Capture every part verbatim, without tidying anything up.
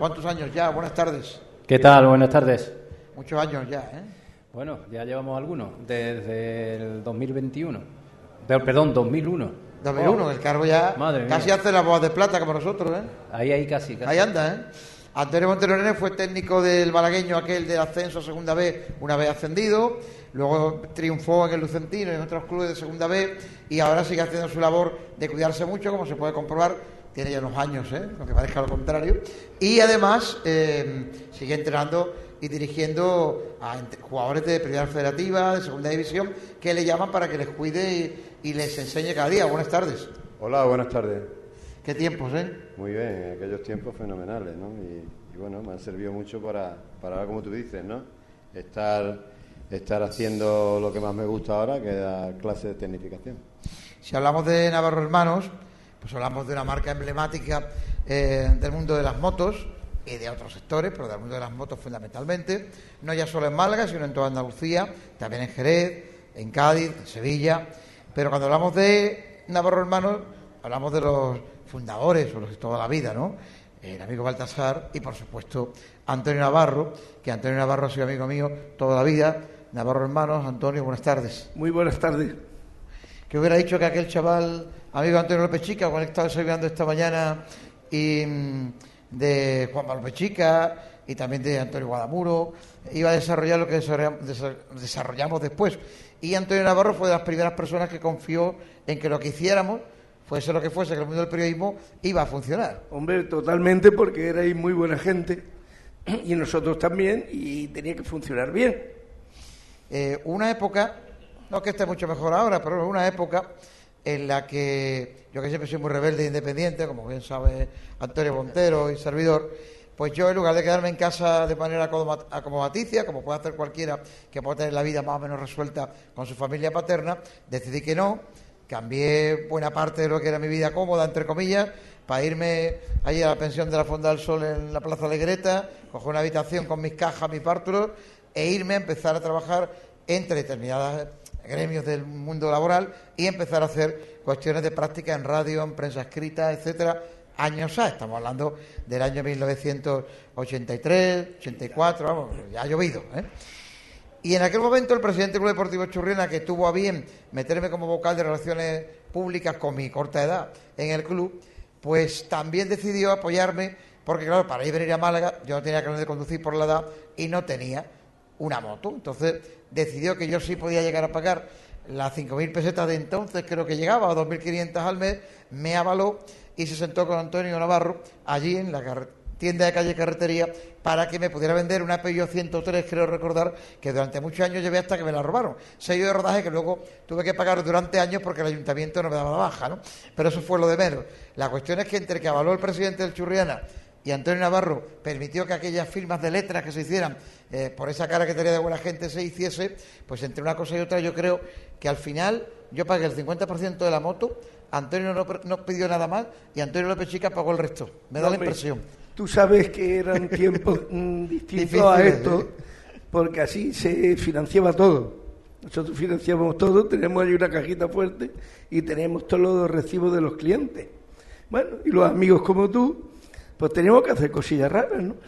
¿Cuántos años ya? Buenas tardes. ¿Qué tal? Buenas tardes. Muchos años ya, ¿eh? Bueno, ya llevamos algunos, desde el dos mil veintiuno. De, perdón, dos mil uno. dos mil uno, oh, el cargo ya Madre casi mía. hace la boda de plata como nosotros, ¿eh? Ahí, ahí casi, casi. Ahí anda, ¿eh? Antonio Montero Nene fue técnico del malagueño aquel de ascenso a segunda B, una vez ascendido, luego triunfó en el Lucentino y en otros clubes de segunda B y ahora sigue haciendo su labor de cuidarse mucho, como se puede comprobar, tiene ya unos años, ¿eh? Aunque parezca lo contrario, y además eh, sigue entrenando y dirigiendo a jugadores de primera federativa, de segunda división, que le llaman para que les cuide y, y les enseñe cada día. Buenas tardes. Hola, buenas tardes. ¿Qué tiempos, eh? Muy bien, en aquellos tiempos fenomenales, ¿no? Y, y bueno, me han servido mucho para, para, como tú dices, ¿no? Estar, estar haciendo lo que más me gusta ahora, que es dar clases de tecnificación. Si hablamos de Navarro Hermanos, pues hablamos de una marca emblemática eh, del mundo de las motos y de otros sectores, pero del mundo de las motos fundamentalmente, no ya solo en Málaga, sino en toda Andalucía, también en Jerez, en Cádiz, en Sevilla. Pero cuando hablamos de Navarro Hermanos, hablamos de los fundadores, o los de toda la vida, ¿no? El amigo Baltasar y, por supuesto, Antonio Navarro, que Antonio Navarro ha sido amigo mío toda la vida. Navarro Hermanos, Antonio, buenas tardes. Muy buenas tardes. ¿Qué hubiera dicho que aquel chaval, amigo Antonio López Chica, con el que estaba desayunando esta mañana, y de Juan López Chica y también de Antonio Guadamuro, iba a desarrollar lo que desarrollamos después? Y Antonio Navarro fue de las primeras personas que confió en que lo que hiciéramos, fuese lo que fuese, que el mundo del periodismo iba a funcionar. Hombre, totalmente, porque erais muy buena gente y nosotros también, y tenía que funcionar bien. Eh, una época, no que esté mucho mejor ahora, pero una época en la que yo, que siempre soy muy rebelde e independiente, como bien sabe Antonio Montero y servidor, pues yo, en lugar de quedarme en casa de manera acomodaticia, como puede hacer cualquiera que pueda tener la vida más o menos resuelta con su familia paterna, decidí que no. Cambié buena parte de lo que era mi vida cómoda, entre comillas, para irme allí a la pensión de la Fonda del Sol en la Plaza Alegreta, coger una habitación con mis cajas, mis bártulos, e irme a empezar a trabajar entre determinados gremios del mundo laboral y empezar a hacer cuestiones de práctica en radio, en prensa escrita, etcétera. Años A, estamos hablando del año mil novecientos ochenta y tres, ochenta y cuatro, vamos, ya ha llovido, ¿eh? Y en aquel momento el presidente del Club Deportivo Churriana, que tuvo a bien meterme como vocal de relaciones públicas con mi corta edad en el club, pues también decidió apoyarme, porque claro, para ir a venir a Málaga yo no tenía carnet de conducir por la edad y no tenía una moto. Entonces decidió que yo sí podía llegar a pagar las cinco mil pesetas de entonces, creo que llegaba, a dos mil quinientas al mes, me avaló y se sentó con Antonio Navarro allí en la carretera, tienda de calle Carretería, para que me pudiera vender una Peugeot ciento tres, creo recordar, que durante muchos años llevé hasta que me la robaron. Sello de rodaje que luego tuve que pagar durante años porque el ayuntamiento no me daba la baja, ¿no? Pero eso fue lo de menos. La cuestión es que entre que avaló el presidente del Churriana y Antonio Navarro permitió que aquellas firmas de letras que se hicieran, eh, por esa cara que tenía de buena gente, se hiciese, pues entre una cosa y otra yo creo que al final yo pagué el cincuenta por ciento de la moto, Antonio no, no pidió nada más y Antonio López Chica pagó el resto. Me da no, la impresión. Tú sabes que eran tiempos mm, distintos a esto, porque así se financiaba todo. Nosotros financiamos todo, tenemos ahí una cajita fuerte y tenemos todos los recibos de los clientes. Bueno, y los amigos como tú, pues tenemos que hacer cosillas raras, ¿no?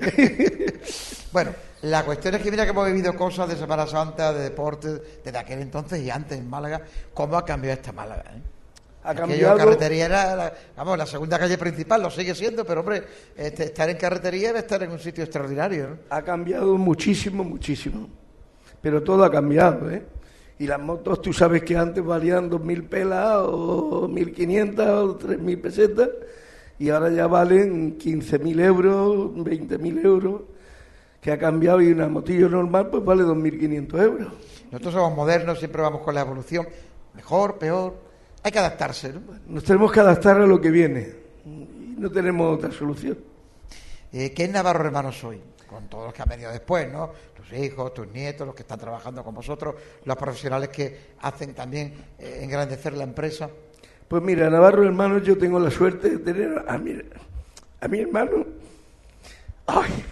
Bueno, la cuestión es que mira que hemos vivido cosas de Semana Santa, de deportes, desde aquel entonces y antes en Málaga. ¿Cómo ha cambiado esta Málaga, eh? Ha Aquello cambiado. Carretería era, la, vamos, la segunda calle principal, lo sigue siendo, pero hombre, este, estar en Carretería era estar en un sitio extraordinario, ¿no? Ha cambiado muchísimo, muchísimo. Pero todo ha cambiado, ¿eh? Y las motos, tú sabes que antes valían dos mil pelas o mil quinientas o tres mil pesetas y ahora ya valen quince mil euros, veinte mil euros, que ha cambiado, y una motillo normal pues vale dos mil quinientos euros. Nosotros somos modernos, siempre vamos con la evolución, mejor, peor. Hay que adaptarse, ¿no? Nos tenemos que adaptar a lo que viene y no tenemos otra solución. Eh, ¿Qué es Navarro Hermanos hoy? Con todos los que han venido después, ¿no? Tus hijos, tus nietos, los que están trabajando con vosotros, los profesionales que hacen también eh, engrandecer la empresa. Pues mira, Navarro Hermanos, yo tengo la suerte de tener a mi, a mi hermano. ¡Ay!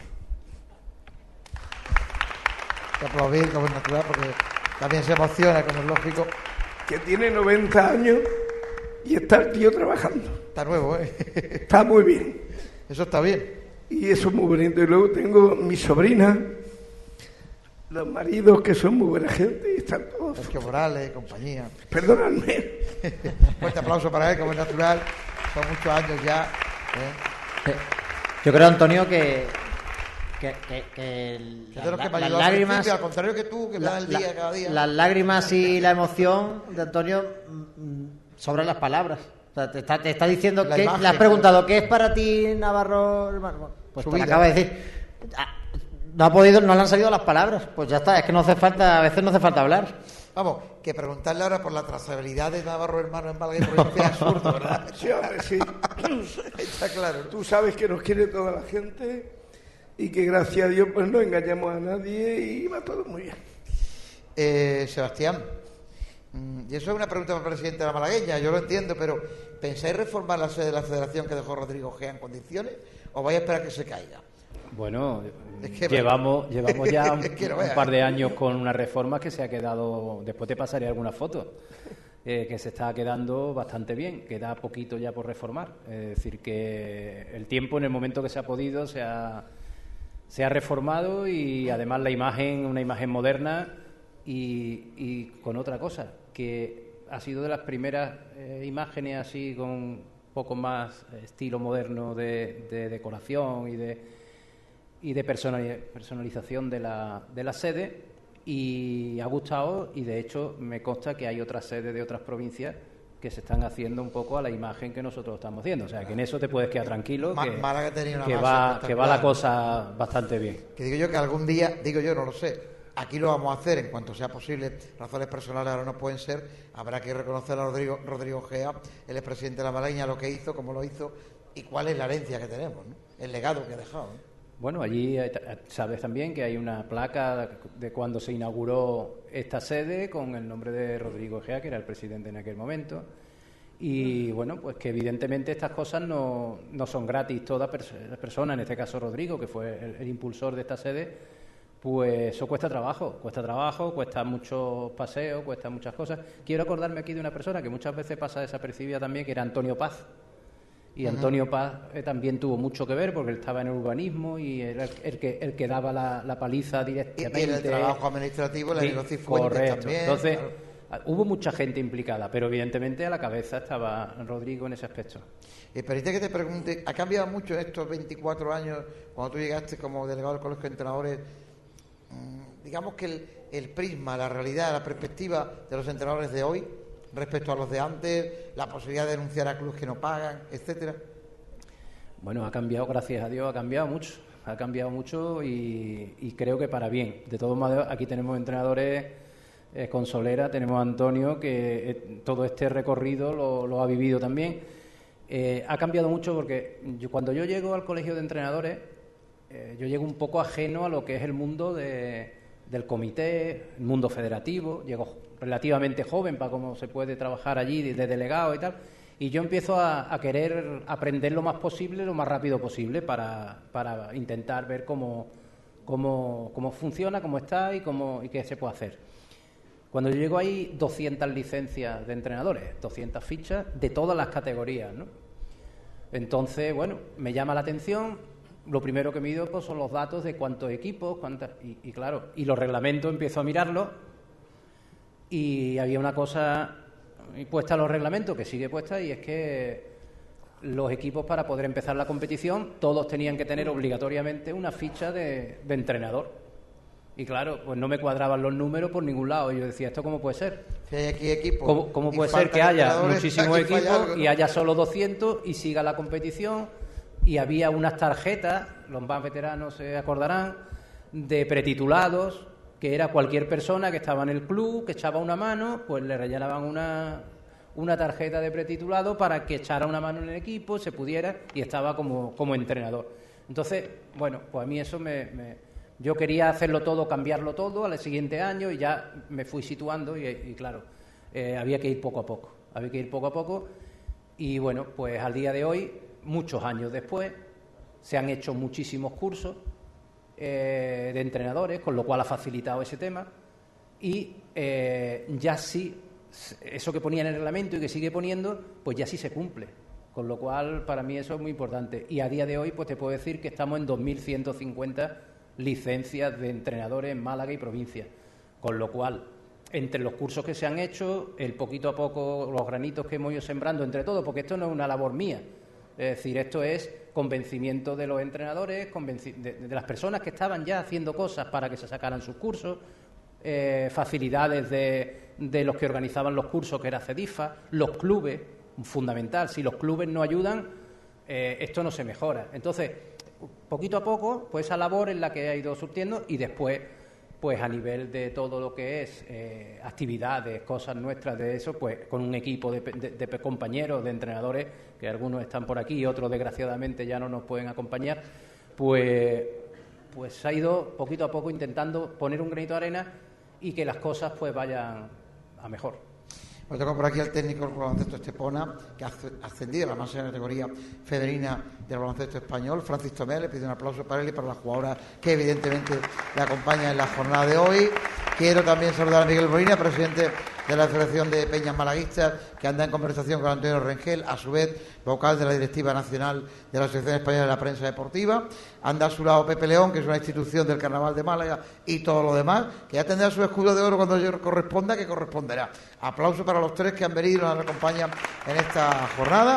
Hay que aplaudir como es natural, porque también se emociona, como es lógico. Que tiene noventa años y está el tío trabajando. Está nuevo, ¿eh? Está muy bien. Eso está bien. Y eso es muy bonito. Y luego tengo mis sobrinas, los maridos que son muy buena gente y están todos. Sergio Morales, compañía. Perdóname. Fuerte aplauso para él, como es natural. Son muchos años ya. ¿eh? Yo creo, Antonio, que que, que, que el, la, la, que las lágrimas, al contrario que tú, que la, me das el día la, cada día. Las lágrimas y la emoción de Antonio mm, sobran las palabras. O sea, te está, te está diciendo la que imagen, le has preguntado ¿qué es para ti Navarro, hermano? Pues te lo acaba de decir. No ha podido, no le han salido las palabras. Pues ya está, es que no hace falta, a veces no hace falta hablar. Vamos, que preguntarle ahora por la trazabilidad de Navarro hermano en Málaga y provincia es absurdo, ¿verdad? Sí, hombre, sí. Está claro. Tú sabes que nos quiere toda la gente y que gracias a Dios pues no engañamos a nadie y va todo muy bien. Eh, Sebastián, y eso es una pregunta para el presidente de la malagueña, yo lo entiendo, pero ¿pensáis reformar la sede de la federación que dejó Rodrigo Gea en condiciones o vais a esperar que se caiga? Bueno, es que llevamos llevamos ya un, es que no un par de años con una reforma que se ha quedado, después te pasaré algunas fotos, eh, que se está quedando bastante bien, queda poquito ya por reformar. Es decir, que el tiempo, en el momento que se ha podido, se ha, se ha reformado y además la imagen, una imagen moderna y, y con otra cosa, que ha sido de las primeras eh, imágenes así con un poco más estilo moderno de, de decoración y de y de personalización de la, de la sede, y ha gustado, y de hecho me consta que hay otras sedes de otras provincias que se están haciendo un poco a la imagen que nosotros estamos haciendo. O sea, que en eso te puedes quedar tranquilo, que, Málaga tenía una que, base va, que espectacular. va la cosa bastante bien. Que digo yo que algún día, digo yo, no lo sé, aquí lo vamos a hacer en cuanto sea posible, razones personales ahora no pueden ser, habrá que reconocer a Rodrigo, Rodrigo Gea, el expresidente de la Malagueña, lo que hizo, cómo lo hizo y cuál es la herencia que tenemos, ¿no? El legado que ha dejado, ¿no? Bueno, allí sabes también que hay una placa de cuando se inauguró esta sede con el nombre de Rodrigo Gea, que era el presidente en aquel momento. Y bueno, pues que evidentemente estas cosas no, no son gratis. Toda pers- persona, en este caso Rodrigo, que fue el, el impulsor de esta sede, pues eso cuesta trabajo, cuesta trabajo, cuesta muchos paseos, cuesta muchas cosas. Quiero acordarme aquí de una persona que muchas veces pasa desapercibida también, que era Antonio Paz. Y Antonio Paz eh, también tuvo mucho que ver porque él estaba en el urbanismo y era el, el, que, el que daba la, la paliza directamente. Y en el trabajo administrativo, la sí, negocio Cifuentes correcto. también. Entonces, Claro. hubo mucha gente implicada, pero evidentemente a la cabeza estaba Rodrigo en ese aspecto. Y permite que te pregunte, ¿ha cambiado mucho en estos veinticuatro años, cuando tú llegaste como delegado del Colegio de Entrenadores, mmm, digamos que el, el prisma, la realidad, la perspectiva de los entrenadores de hoy respecto a los de antes, la posibilidad de denunciar a clubes que no pagan, etcétera? Bueno, ha cambiado, gracias a Dios, ha cambiado mucho, ha cambiado mucho y, y creo que para bien. De todos modos, aquí tenemos entrenadores eh, con Solera, tenemos a Antonio, que eh, todo este recorrido lo, lo ha vivido también. Eh, ha cambiado mucho porque yo, cuando yo llego al colegio de entrenadores, eh, yo llego un poco ajeno a lo que es el mundo de, del comité, el mundo federativo, llego relativamente joven para cómo se puede trabajar allí de, de delegado y tal. Y yo empiezo a, a querer aprender lo más posible, lo más rápido posible, para, para intentar ver cómo, cómo, cómo funciona, cómo está y, cómo, y qué se puede hacer. Cuando yo llego ahí, doscientas licencias de entrenadores, doscientas fichas de todas las categorías, ¿no? Entonces, bueno, me llama la atención. Lo primero que mido pues, son los datos de cuántos equipos, cuántas, y, y claro, y los reglamentos empiezo a mirarlos y había una cosa puesta en los reglamentos que sigue puesta y es que los equipos para poder empezar la competición todos tenían que tener obligatoriamente una ficha de, de entrenador y claro, pues no me cuadraban los números por ningún lado y yo decía, ¿esto cómo puede ser? Si hay aquí equipos ¿Cómo, cómo puede ser que haya muchísimos equipos y haya solo doscientos y siga la competición? Y había unas tarjetas, los más veteranos se acordarán, de pretitulados, que era cualquier persona que estaba en el club, que echaba una mano, pues le rellenaban una, una tarjeta de pretitulado para que echara una mano en el equipo, se pudiera, y estaba como, como entrenador. Entonces, bueno, pues a mí eso me, me... Yo quería hacerlo todo, cambiarlo todo al siguiente año, y ya me fui situando, y, y claro, eh, había que ir poco a poco, había que ir poco a poco, y bueno, pues al día de hoy, muchos años después, se han hecho muchísimos cursos eh, de entrenadores, con lo cual ha facilitado ese tema y eh, ya sí, eso que ponía en el reglamento y que sigue poniendo, pues ya sí se cumple. Con lo cual, para mí eso es muy importante. Y a día de hoy, pues te puedo decir que estamos en dos mil ciento cincuenta licencias de entrenadores en Málaga y provincia. Con lo cual, entre los cursos que se han hecho, el poquito a poco, los granitos que hemos ido sembrando entre todos, porque esto no es una labor mía. Es decir, esto es convencimiento de los entrenadores, convenci- de, de las personas que estaban ya haciendo cosas para que se sacaran sus cursos, eh, facilidades de, de los que organizaban los cursos, que era CEDIFA, los clubes, fundamental. Si los clubes no ayudan, eh, esto no se mejora. Entonces, poquito a poco, pues esa labor es la que ha ido surtiendo y después, pues a nivel de todo lo que es eh, actividades, cosas nuestras de eso, pues con un equipo de, de, de compañeros, de entrenadores, que algunos están por aquí y otros desgraciadamente ya no nos pueden acompañar, pues, pues ha ido poquito a poco intentando poner un granito de arena y que las cosas pues vayan a mejor. Pues tengo por aquí al técnico del baloncesto Estepona, que ha ascendido a la máxima categoría femenina del baloncesto español, Francis Tomé. Le pido un aplauso para él y para la jugadora que evidentemente le acompaña en la jornada de hoy. Quiero también saludar a Miguel Molina, presidente de la Federación de Peñas Malaguistas, que anda en conversación con Antonio Rengel, a su vez vocal de la Directiva Nacional de la Asociación Española de la Prensa Deportiva. Anda a su lado Pepe León, que es una institución del Carnaval de Málaga, y todo lo demás, que ya tendrá su escudo de oro cuando corresponda, que corresponderá. Aplauso para los tres que han venido y nos acompañan en esta jornada.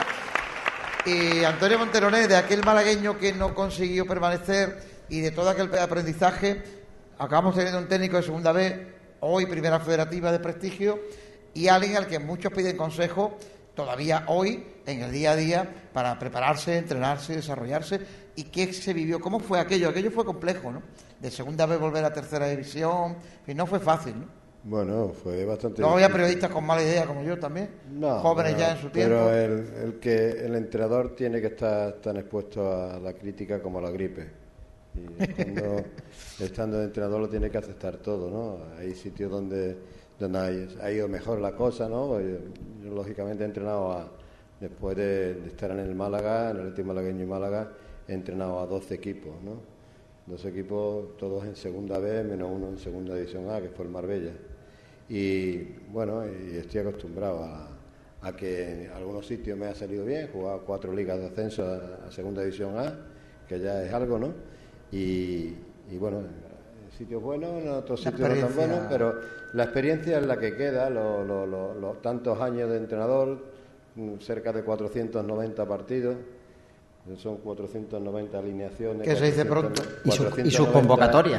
Y Antonio Monteroné, de aquel malagueño que no consiguió permanecer y de todo aquel aprendizaje, acabamos teniendo un técnico de segunda B, hoy primera federativa de prestigio, y alguien al que muchos piden consejo todavía hoy, en el día a día, para prepararse, entrenarse, desarrollarse. ¿Y qué se vivió? ¿Cómo fue aquello? Aquello fue complejo, ¿no? De segunda vez volver a tercera división, y no fue fácil, ¿no? Bueno, fue bastante Luego había difícil. periodistas con mala idea, como yo también, No, jóvenes pero, ya en su tiempo. Pero el, el que el entrenador tiene que estar tan expuesto a la crítica como a la gripe. Y estando, estando de entrenador lo tiene que aceptar todo, ¿no? Hay sitios donde, donde hay, ha ido mejor la cosa, ¿no? Yo, yo, lógicamente he entrenado a, después de, de estar en el Málaga, en el Atlético Malagueño y Málaga, he entrenado a doce equipos, ¿no? doce equipos, todos en segunda B, menos uno en segunda división A, que fue el Marbella. Y bueno, y estoy acostumbrado a, a que en algunos sitios me ha salido bien, he jugado cuatro ligas de ascenso a, a segunda división A, que ya es algo, ¿no? Y, y bueno, en sitios buenos, en otros sitios no tan buenos, pero la experiencia es la que queda, los lo, lo, lo, tantos años de entrenador, cerca de cuatrocientos noventa partidos. Son cuatrocientas noventa alineaciones. Que se dice pronto. Y, su, y sus convocatorias.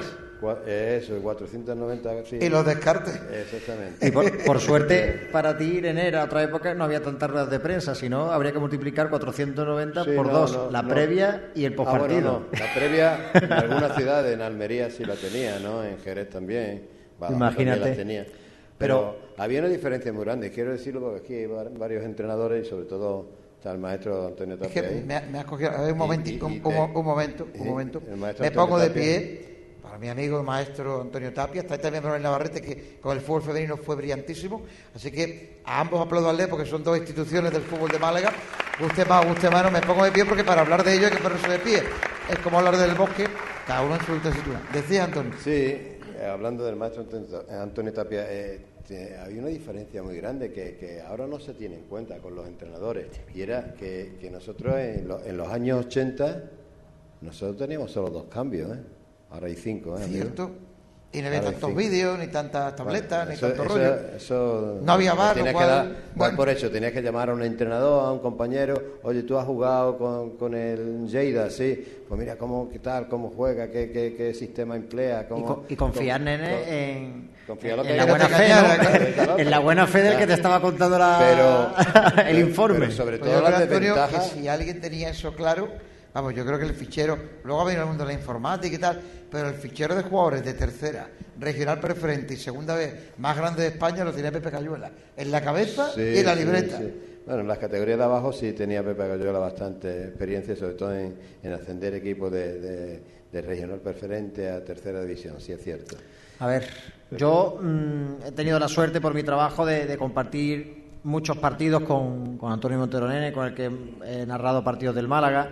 Eso, cuatrocientos noventa. Sí. Y los descartes. Exactamente. Y por, por suerte, para ti, Irene, era otra época, no había tantas ruedas de prensa, sino habría que multiplicar cuatrocientos noventa sí, por no, dos, no, la no. previa y el postpartido. Ah, bueno, no. La previa, en algunas ciudades, en Almería sí la tenía, ¿no? En Jerez también. Badajoz Imagínate. También la tenía. Pero, Pero había una diferencia muy grande, quiero decirlo porque aquí hay varios entrenadores y sobre todo está el maestro Antonio Tapia. Es que me, me has cogido, a ver, un momentico, un, un, un momento, un momento. Me Antonio pongo Tapia. de pie para mi amigo el maestro Antonio Tapia. Está ahí también Manuel Navarrete, que con el fútbol femenino fue brillantísimo. Así que a ambos aplaudirle porque son dos instituciones del fútbol de Málaga. Guste más, guste menos, me pongo de pie porque para hablar de ello hay que ponerse de pie. Es como hablar del bosque, cada uno en su tesitura. Decía Antonio. Sí, hablando del maestro Antonio Tapia, eh, había una diferencia muy grande que, que ahora no se tiene en cuenta con los entrenadores, y era que, que nosotros en, lo, en los años ochenta nosotros teníamos solo dos cambios, ¿eh? Ahora hay cinco, ¿eh, cierto amigo? Y no había ahora tantos vídeos, ni tantas tabletas, bueno, ni eso, tanto eso, rollo. Eso, no había bar, lo cual, que dar, bueno. por hecho, tenías que llamar a un entrenador, a un compañero. Oye, tú has jugado con, con el Lleida, sí. Pues mira, cómo, qué tal, cómo juega, qué, qué, qué sistema emplea. Cómo, y, con, y confiar, cómo, nene, cómo, en, confiar en, en la buena fe, ¿no? En la buena fe del que te estaba contando la, pero, el informe. Pero sobre todo pues las Antonio, desventajas. que si alguien tenía eso claro, vamos, yo creo que el fichero, luego ha venido el mundo de la informática y tal, pero el fichero de jugadores de tercera, regional preferente y segunda vez más grande de España lo tenía Pepe Cayuela, en la cabeza sí, y en la libreta. Sí, sí. Bueno, en las categorías de abajo sí tenía Pepe Cayuela bastante experiencia, sobre todo en, en ascender equipos de, de, de regional preferente a tercera división, sí es cierto. A ver, yo mmm, he tenido la suerte por mi trabajo de, de compartir muchos partidos con, con Antonio Monteroné, con el que he narrado partidos del Málaga,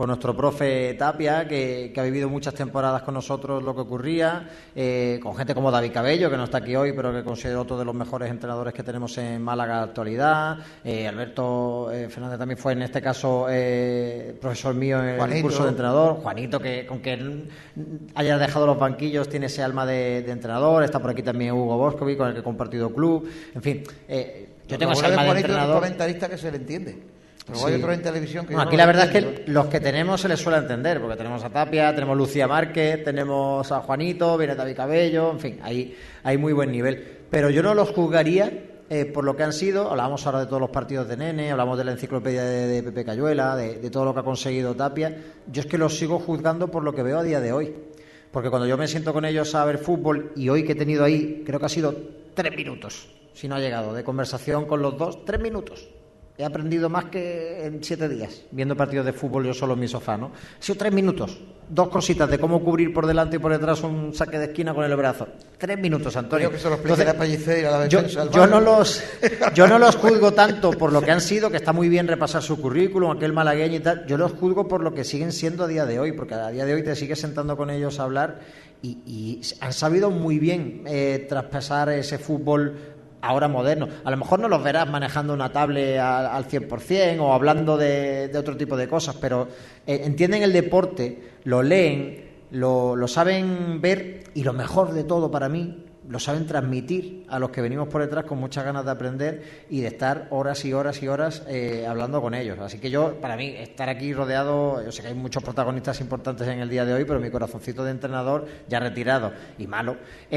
con nuestro profe Tapia, que, que ha vivido muchas temporadas con nosotros lo que ocurría, eh, con gente como David Cabello, que no está aquí hoy, pero que considero otro de los mejores entrenadores que tenemos en Málaga en la actualidad. Eh, Alberto eh, Fernández también fue, en este caso, eh, profesor mío en Juanito. el curso de entrenador. Juanito, que con que haya dejado los banquillos, tiene ese alma de, de entrenador. Está por aquí también Hugo Boscovi, con el que he compartido club. En fin, eh, yo tengo ese alma de entrenador. Un comentarista que se le entiende. Pero Sí. hay otro en televisión que Bueno, yo aquí no la lo verdad es entiendo. que los que tenemos se les suele entender, porque tenemos a Tapia, tenemos Lucía Márquez, tenemos a Juanito, viene David Cabello, en fin, hay, hay muy buen nivel. Pero yo no los juzgaría eh, por lo que han sido. Hablamos ahora de todos los partidos de Nene, hablamos de la enciclopedia de, de Pepe Cayuela, de, de todo lo que ha conseguido Tapia. Yo es que los sigo juzgando por lo que veo a día de hoy. Porque cuando yo me siento con ellos a ver fútbol, y hoy que he tenido ahí, creo que ha sido tres minutos, si no ha llegado, de conversación con los dos, tres minutos. He aprendido más que en siete días, viendo partidos de fútbol yo solo en mi sofá, ¿no? Ha sido tres minutos, dos cositas de cómo cubrir por delante y por detrás un saque de esquina con el brazo. Tres minutos, Antonio. Creo que se lo explique a Pellicer y a la yo, defensa del yo no Málaga. los yo no los juzgo tanto por lo que han sido, que está muy bien repasar su currículum, aquel malagueño y tal. Yo los juzgo por lo que siguen siendo a día de hoy, porque a día de hoy te sigues sentando con ellos a hablar y, y han sabido muy bien eh, traspasar ese fútbol ahora moderno. A lo mejor no los verás manejando una tablet al, al cien por ciento o hablando de, de otro tipo de cosas, pero eh, entienden el deporte, lo leen, lo, lo saben ver y lo mejor de todo para mí, lo saben transmitir a los que venimos por detrás con muchas ganas de aprender y de estar horas y horas y horas eh, hablando con ellos. Así que yo, para mí, estar aquí rodeado, yo sé que hay muchos protagonistas importantes en el día de hoy, pero mi corazoncito de entrenador, ya retirado y malo,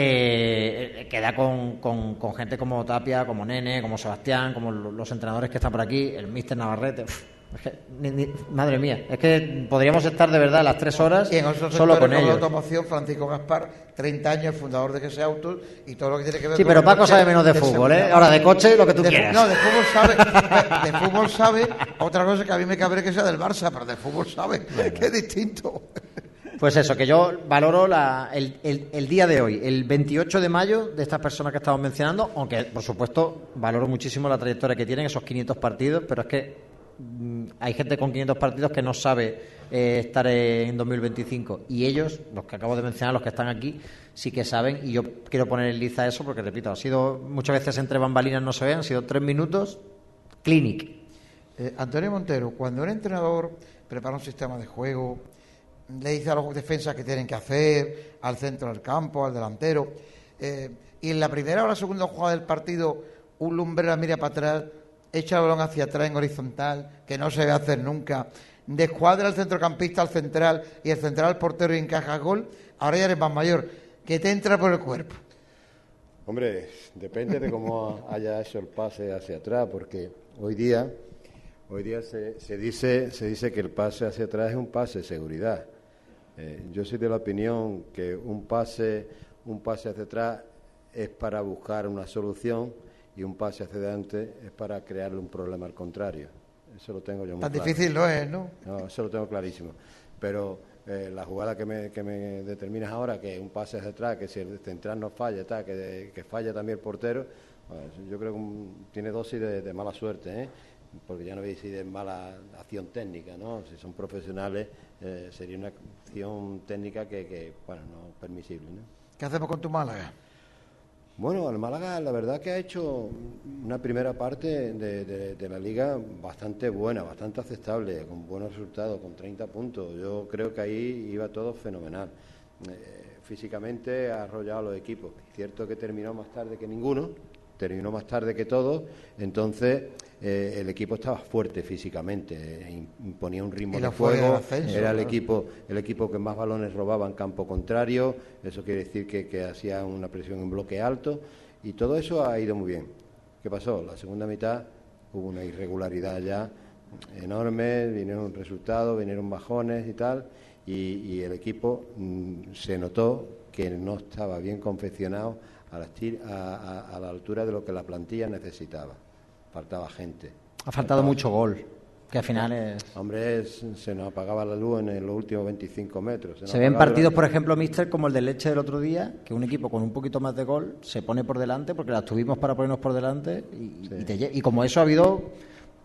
eh, queda con, con, con gente como Tapia, como Nene, como Sebastián, como los entrenadores que están por aquí, el míster Navarrete. Uf, es que, ni, ni, madre mía, es que podríamos estar de verdad las tres horas Y en otros solo con sectores como la ellos. automoción, Francisco Gaspar, treinta años, el fundador de G S Autos y todo lo que tiene que ver Sí, con pero el Paco coche sabe menos de de fútbol, ¿eh? seguridad. Ahora, de coche, lo que tú De fu- quieras. No, de fútbol sabe. De fútbol sabe. Otra cosa que a mí me cabré que sea del Barça, pero de fútbol sabe. Que es distinto. Pues eso, que yo valoro la, el, el, el día de hoy, el veintiocho de mayo, de estas personas que estamos mencionando, aunque, por supuesto, valoro muchísimo la trayectoria que tienen, esos quinientos partidos, pero es que mm, hay gente con quinientos partidos que no sabe eh, estar en dos mil veinticinco. Y ellos, los que acabo de mencionar, los que están aquí, sí que saben, y yo quiero poner en liza eso, porque, repito, ha sido muchas veces entre bambalinas no se ve, han sido tres minutos, clinic. Eh, Antonio Montero, cuando un entrenador prepara un sistema de juego, le dice a los defensas que tienen que hacer, al centro del campo, al delantero, eh, y en la primera o la segunda jugada del partido, un Lumbrera mira para atrás, echa el balón hacia atrás en horizontal, que no se debe hacer nunca, descuadra al centrocampista al central y el central al portero y encaja gol, ahora ya eres más mayor, que te entra por el cuerpo. Hombre, depende de cómo haya hecho el pase hacia atrás, porque hoy día, hoy día se, se dice, se dice que el pase hacia atrás es un pase de seguridad. Eh, yo soy de la opinión que un pase, un pase hacia atrás es para buscar una solución y un pase hacia adelante es para crearle un problema al contrario. Eso lo tengo yo muy Tan claro. difícil no es, ¿no? No, eso lo tengo clarísimo. Pero eh, la jugada que me, que me determinas ahora, que un pase hacia atrás, que si el central no falla, tal, que, que falla también el portero, pues, yo creo que un, tiene dosis de, de mala suerte, ¿eh? Porque ya no veis si de mala acción técnica, ¿no? Si son profesionales, eh, sería una acción técnica que, que, bueno, no es permisible, ¿no? ¿Qué hacemos con tu Málaga? Bueno, el Málaga la verdad que ha hecho una primera parte de, de, de la liga bastante buena, bastante aceptable, con buenos resultados, con treinta puntos. Yo creo que ahí iba todo fenomenal. Eh, físicamente ha arrollado a los equipos. Cierto que terminó más tarde que ninguno, terminó más tarde que todos, entonces eh, el equipo estaba fuerte físicamente, eh, imponía un ritmo Y de la fuerza juego, del ascenso, era el claro. equipo el equipo que más balones robaba en campo contrario, eso quiere decir que, que hacía una presión en bloque alto y todo eso ha ido muy bien. ¿Qué pasó? La segunda mitad hubo una irregularidad ya enorme, vinieron resultados, vinieron bajones y tal, y, y el equipo mmm, se notó que no estaba bien confeccionado a la, estir, a, a, a la altura de lo que la plantilla necesitaba. Faltaba gente. Ha faltado Faltaba mucho gol, que al final es... Hombre, es, se nos apagaba la luz en, en los últimos veinticinco metros. Se, Se ven partidos, por ejemplo, míster, como el del Leche del otro día, que un equipo con un poquito más de gol se pone por delante, porque las tuvimos para ponernos por delante, y, Sí. y, te lle- y como eso ha habido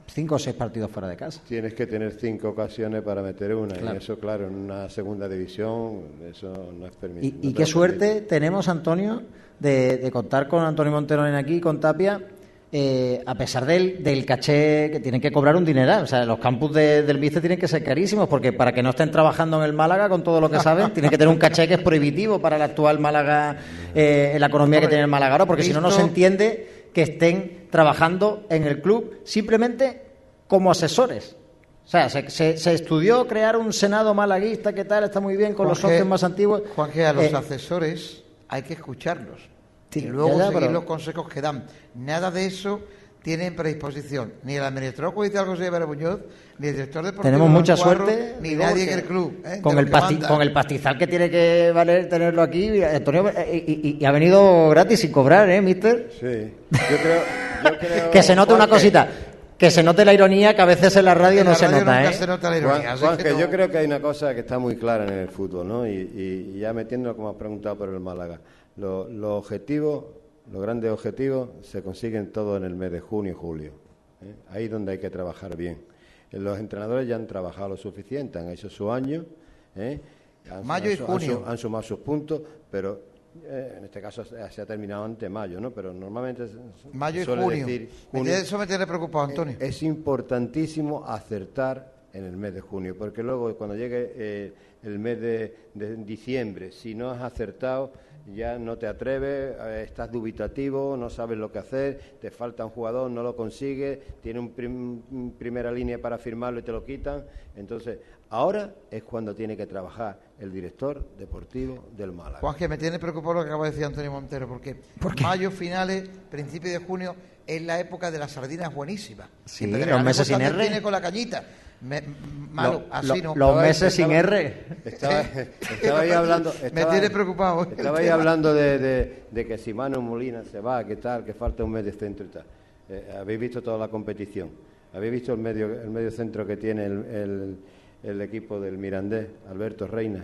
cinco o seis partidos fuera de casa. Tienes que tener cinco ocasiones para meter una, claro. y eso, claro, en una segunda división, eso no es permitido. Y, y no qué suerte permite. tenemos, Antonio, de, de contar con Antonio Montero aquí, con Tapia, eh, a pesar del, del caché que tienen que cobrar un dineral. O sea, los campus de, del míster tienen que ser carísimos, porque para que no estén trabajando en el Málaga con todo lo que saben, tienen que tener un caché que es prohibitivo para el actual Málaga, eh, en la economía que tiene el Málaga ahora, porque si no, no se entiende que estén trabajando en el club simplemente como asesores. O sea, se, se, se estudió crear un senado malaguista, ¿qué tal? Está muy bien con Juan los socios G, más antiguos. Juan G, a los Eh, asesores hay que escucharlos sí, y luego ya, ya, seguir pero- los consejos que dan. Nada de eso tienen predisposición ni el administrador judicial José Ibarra Muñoz, ni el director deportivo Tenemos Juan mucha Cuarro, suerte, ni digo, nadie en porque el club, ¿eh? con de el, los que pasti- manda. con el pastizal que tiene que valer tenerlo aquí, Antonio, eh, y, y- y ha venido gratis sin cobrar, ¿eh, mister? Sí, yo creo, yo creo Que se note una Juanque, cosita, que se note la ironía, que a veces en la radio En no la se radio nota, nunca ¿eh? se nota la Juan, ironía, así Juanque, que no- yo creo que hay una cosa que está muy clara en el fútbol, ¿no? Y, y- y ya metiendo, como has preguntado por el Málaga, lo- los objetivos, los grandes objetivos, se consiguen todos en el mes de junio y julio. ¿eh? Ahí es donde hay que trabajar bien. Eh, Los entrenadores ya han trabajado lo suficiente, han hecho su año, ¿eh? han, Mayo y han su- junio. Han, su- han sumado sus puntos, pero eh, en este caso se, se ha terminado antes de mayo, ¿no? Pero normalmente se- Mayo y suele junio. decir Me junio. tiene- Eso me tiene preocupado, Antonio. Eh, Es importantísimo acertar en el mes de junio, porque luego cuando llegue eh, el mes de, de diciembre, si no has acertado, ya no te atreves, eh, estás dubitativo, no sabes lo que hacer, te falta un jugador, no lo consigues, tiene un prim- un primera línea para firmarlo y te lo quitan. Entonces, ahora es cuando tiene que trabajar el director deportivo del Málaga. Juan, que me tiene preocupado lo que acaba de decir Antonio Montero, porque mayo, finales, principio de junio es la época de las sardinas buenísimas. Sí, En vez de los regalar meses sin cosas del R. cine con la cañita. Me- malo, Lo- así lo- no. los Estaba- meses sin estaba- R. Estaba, estaba ahí hablando. Me estaba- tiene preocupado. el Estaba ahí tema. hablando de, de- de que si Manu Molina se va, que tal, que falta un medio centro y tal. Eh, habéis visto toda la competición. Habéis visto el medio, el medio centro que tiene el, el- el equipo del Mirandés, Alberto Reina.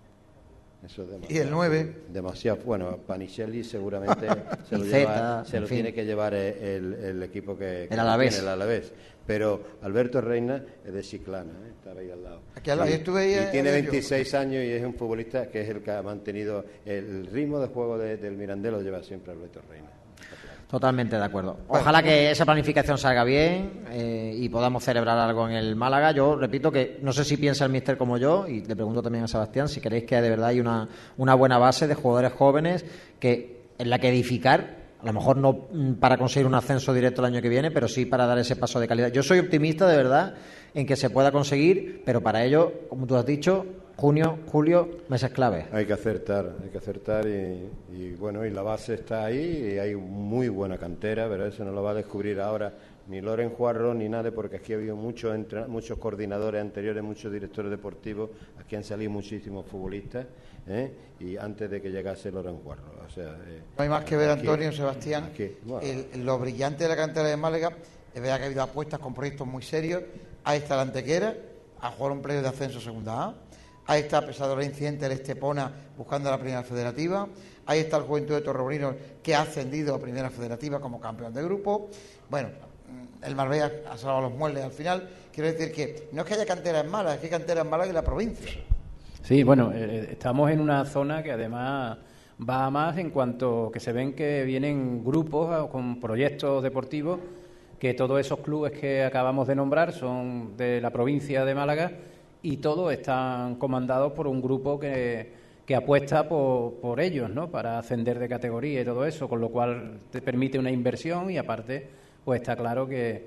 Eso es demasiado, Y el nueve. Demasiado. Bueno, Panichelli seguramente se lo, Y lleva- Zeta, se en lo fin. tiene que llevar el, el equipo que, que El Alavés. tiene, el Alavés. Pero Alberto Reina es de Chiclana, ¿eh? Estaba ahí al lado. Aquí al lado, Y- yo estuve ahí, y eh, tiene yo. veintiséis años y es un futbolista que es el que ha mantenido el ritmo de juego de- del Mirandés, lo lleva siempre Alberto Reina. Totalmente de acuerdo. Ojalá que esa planificación salga bien eh, y podamos celebrar algo en el Málaga. Yo repito que no sé si piensa el míster como yo, y le pregunto también a Sebastián si creéis que de verdad hay una, una buena base de jugadores jóvenes que en la que edificar, a lo mejor no mm, para conseguir un ascenso directo el año que viene, pero sí para dar ese paso de calidad. Yo soy optimista de verdad en que se pueda conseguir, pero para ello, como tú has dicho, junio, julio, meses clave. Hay que acertar, hay que acertar y, y, bueno, y la base está ahí y hay muy buena cantera, pero eso no lo va a descubrir ahora ni Loren Juarro ni nadie, porque aquí ha habido muchos entre- muchos coordinadores anteriores, muchos directores deportivos, aquí han salido muchísimos futbolistas, ¿eh? Y antes de que llegase Loren Juarro, o sea, eh, No hay más que ver, aquí- Antonio, Sebastián, aquí, bueno. el- lo brillante de la cantera de Málaga. Es verdad que ha habido apuestas con proyectos muy serios. Ahí está la Antequera, a jugar un playoff de ascenso segunda A. Ahí está, a pesar de los incidentes, el Estepona buscando la primera federativa. Ahí está el Juventud de Torremolinos, que ha ascendido a primera federativa como campeón de grupo. Bueno, el Marbella ha salvado los muebles al final. Quiero decir que no es que haya cantera en Málaga, es que hay cantera en Málaga y la provincia. Sí, bueno, eh, estamos en una zona que además va a más en cuanto que se ven que vienen grupos eh, con proyectos deportivos, que todos esos clubes que acabamos de nombrar son de la provincia de Málaga y todos están comandados por un grupo que, que apuesta por, por ellos, ¿no?, para ascender de categoría y todo eso, con lo cual te permite una inversión y aparte pues está claro que,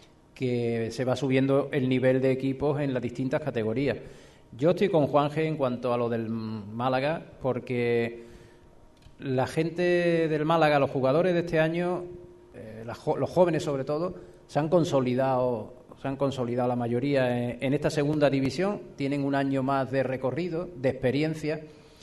que se va subiendo el nivel de equipos en las distintas categorías. Yo estoy con Juanje en cuanto a lo del Málaga, porque la gente del Málaga, los jugadores de este año, eh, la jo- los jóvenes sobre todo, se han consolidado, se han consolidado la mayoría en, en esta segunda división, tienen un año más de recorrido, de experiencia,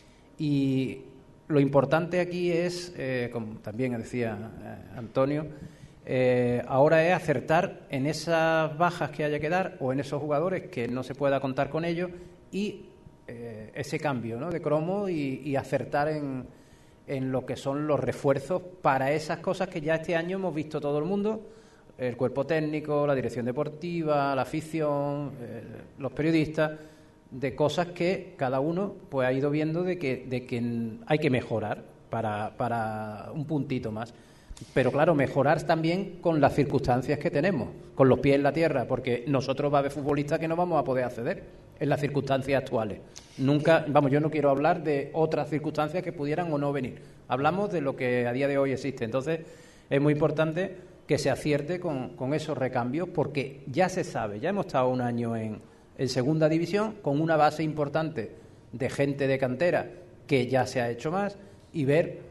y lo importante aquí es, eh, como también decía eh, Antonio, eh, ahora es acertar en esas bajas que haya que dar o en esos jugadores que no se pueda contar con ellos y eh, ese cambio, ¿no?, de cromo y, y acertar en, en lo que son los refuerzos para esas cosas que ya este año hemos visto todo el mundo. el cuerpo técnico, la dirección deportiva, la afición, eh, los periodistas, de cosas que cada uno pues ha ido viendo de que, de que hay que mejorar para, para un puntito más. Pero claro, mejorar también con las circunstancias que tenemos, con los pies en la tierra, porque nosotros va a haber futbolistas que no vamos a poder acceder en las circunstancias actuales. Nunca, vamos, yo no quiero hablar de otras circunstancias que pudieran o no venir. Hablamos de lo que a día de hoy existe. Entonces, es muy importante que se acierte con, con esos recambios, porque ya se sabe, ya hemos estado un año en, en segunda división con una base importante de gente de cantera que ya se ha hecho más, y ver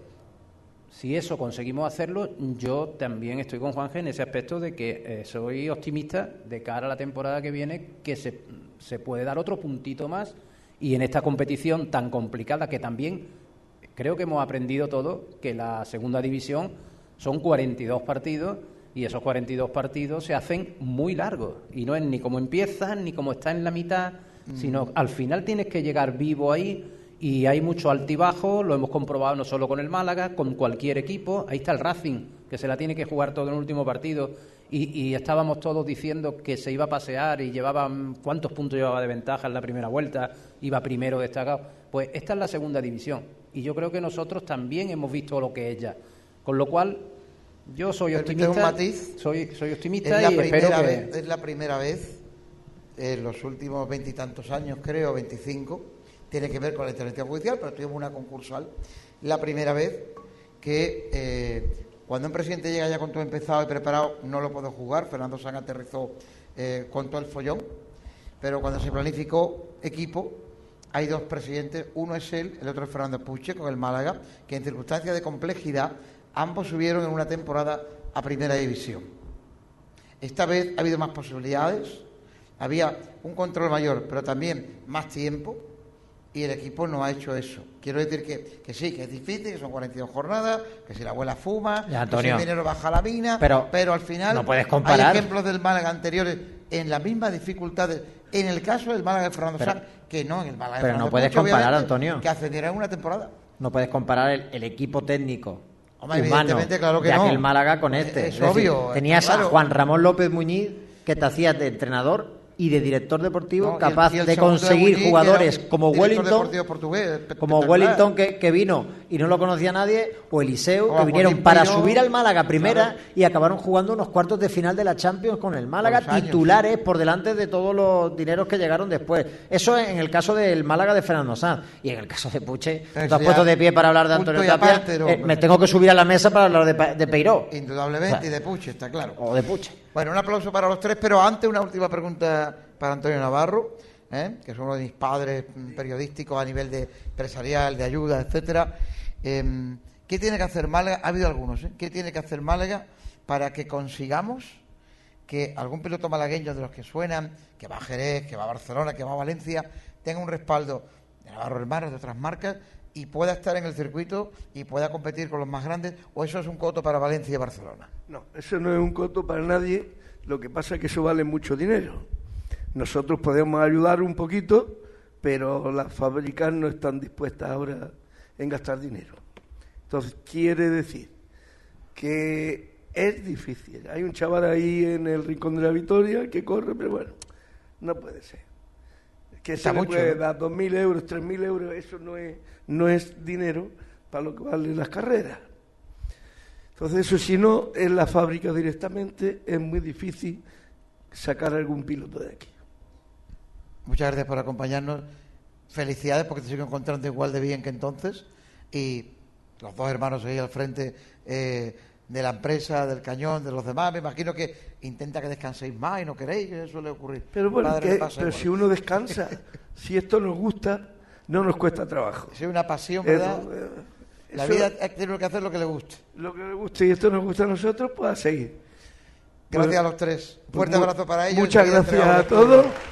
si eso conseguimos hacerlo. Yo también estoy con Juanje en ese aspecto de que eh, soy optimista de cara a la temporada que viene, que se, se puede dar otro puntito más, y en esta competición tan complicada, que también creo que hemos aprendido todo, que la segunda división son cuarenta y dos partidos, y esos cuarenta y dos partidos se hacen muy largos, y no es ni como empiezan ni como está en la mitad, mm. sino al final tienes que llegar vivo ahí. Y hay mucho altibajo, lo hemos comprobado no solo con el Málaga, con cualquier equipo. Ahí está el Racing, que se la tiene que jugar todo en el último partido, y, y estábamos todos diciendo que se iba a pasear y llevaba, ¿cuántos puntos llevaba de ventaja en la primera vuelta? Iba primero destacado. Pues esta es la segunda división, y yo creo que nosotros también hemos visto lo que es ya. Con lo cual, yo soy optimista. Un matiz. Soy, soy optimista es y la espero que... vez, es la primera vez en los últimos veintitantos años, creo, veinticinco, tiene que ver con la intervención judicial, pero tuvimos una concursal, la primera vez que eh, cuando un presidente llega ya con todo empezado y preparado, no lo puedo jugar. Fernando Sanz aterrizó eh, con todo el follón, pero cuando se planificó equipo, hay dos presidentes, uno es él, el otro es Fernando Puche con el Málaga, que en circunstancias de complejidad ambos subieron en una temporada a primera división. Esta vez ha habido más posibilidades, había un control mayor, pero también más tiempo, y el equipo no ha hecho eso. Quiero decir que, que sí, que es difícil, que son cuarenta y dos jornadas, que si la abuela fuma, ya, que si el dinero baja la mina, pero, pero al final no puedes comparar. Hay ejemplos del Málaga anteriores en las mismas dificultades. En el caso del Málaga de Fernando Sanz, que no en el Málaga de pero Fernando no puedes Puche, comparar, Antonio, que ascendieron en una temporada. No puedes comparar el, el equipo técnico Hombre, humano claro que de no. aquel Málaga con este. Es, es, es decir, obvio. tenías claro. a Juan Ramón López Muñiz, que te hacía de entrenador y de director deportivo, no, capaz y el, y el de conseguir de Muñiz, jugadores como Wellington, portugués, como Wellington que, que vino y no lo conocía nadie, o Eliseu, o que vinieron Joaquín para Peiró, subir al Málaga primera, claro, y acabaron jugando unos cuartos de final de la Champions con el Málaga, titulares por delante de todos los dineros que llegaron después. Eso en el caso del Málaga de Fernando Sanz. Y en el caso de Puche, te has puesto de pie para hablar de Antonio Tapia, aparte, no, eh, me tengo que subir a la mesa para hablar de, de Peiró. Indudablemente, o sea, y de Puche, está claro. O de Puche. Bueno, un aplauso para los tres, pero antes una última pregunta para Antonio Navarro, ¿eh? que es uno de mis padres periodísticos a nivel de empresarial, de ayuda, etcétera. Eh, ¿Qué tiene que hacer Málaga? Ha habido algunos, ¿eh? ¿Qué tiene que hacer Málaga para que consigamos que algún piloto malagueño de los que suenan, que va a Jerez, que va a Barcelona, que va a Valencia, tenga un respaldo de Navarro Hermanos, de otras marcas, y pueda estar en el circuito y pueda competir con los más grandes? ¿O eso es un coto para Valencia y Barcelona? No, eso no es un coto para nadie. Lo que pasa es que eso vale mucho dinero. Nosotros podemos ayudar un poquito, pero las fábricas no están dispuestas ahora en gastar dinero. Entonces, quiere decir que es difícil. Hay un chaval ahí en el Rincón de la Victoria que corre, pero bueno, no puede ser. Que se le puede dar dos mil euros, tres mil euros, eso no es, no es dinero para lo que valen las carreras. Entonces, eso si no, en la fábrica directamente es muy difícil sacar algún piloto de aquí. Muchas gracias por acompañarnos. Felicidades porque te sigo encontrando igual de bien que entonces. Y los dos hermanos ahí al frente eh, de la empresa, del Cañón, de los demás. Me imagino que intenta que descanséis más y no queréis, que eso suele ocurrir. Pero bueno, que, pero si uno descansa, si esto nos gusta, no nos cuesta trabajo. Si es una pasión, ¿verdad? Eso, eh, la eso, vida tiene que hacer lo que le guste. Lo que le guste, y esto nos gusta a nosotros, pues a seguir. Gracias bueno, a los tres. Fuerte pues, abrazo para ellos. Muchas gracias a todos.